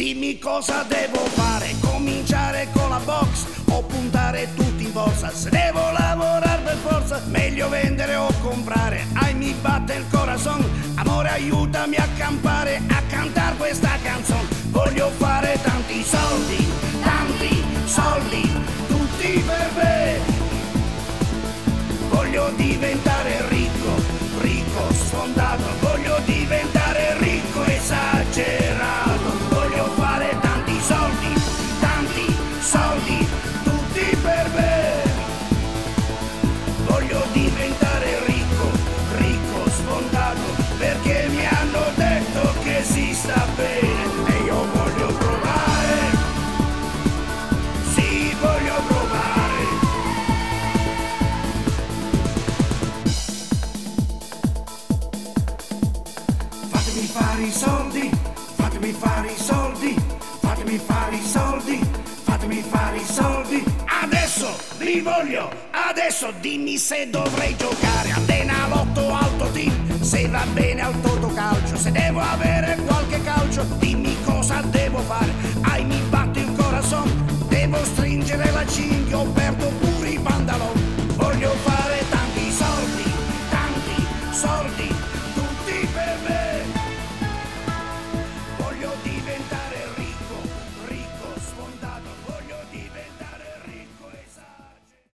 Dimmi cosa devo fare, cominciare con la box o puntare tutti in borsa. Se devo lavorare per forza, meglio vendere o comprare. Ai mi batte il corazon, amore aiutami a campare, a cantare questa canzone. Voglio fare tanti soldi, tutti per me. Voglio diventare ricco, ricco sfondato. Voglio diventare ricco esagerato. Voglio fare tanti soldi, tutti per me. Voglio diventare ricco, ricco sfondato, perché mi hanno detto che si sta bene e io voglio provare. Sì, voglio provare. Fatemi fare i soldi, fatemi fare i soldi, fatemi fare i soldi, fatemi fare i soldi. Adesso li voglio, adesso dimmi se dovrei giocare a Denalotto Alto Team, se va bene al Totocalcio, se devo avere qualche calcio, dimmi cosa devo fare. Ai